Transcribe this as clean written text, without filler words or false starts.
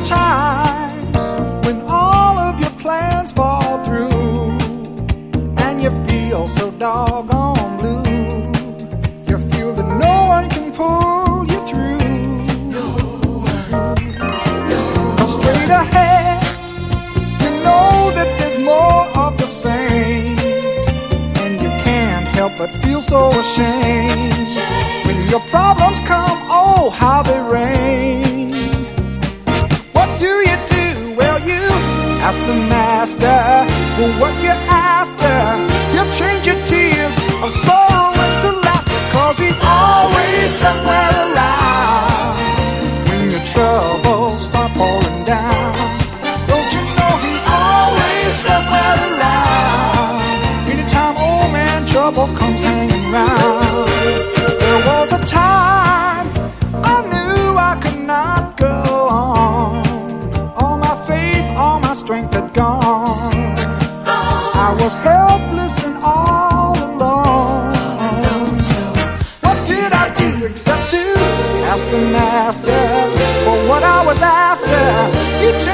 times when all of your plans fall through and you feel so doggone blue. You feel that no one can pull you through. Go straight ahead. You know that there's more of the same, and you can't help but feel so ashamed when your problems come. Oh, how they rain. What do? Well, you ask the master for what you're after. He'll change your tears of sorrow into laughter, 'cause he's always somewhere around when your troubles start pouring down. Don't you know he's always somewhere around anytime old man trouble comes hanging round. There was a time I knew I could not go on. All my faith, all my strength had gone. I was helpless and all alone. So what did I do except to ask the master for what I was after? He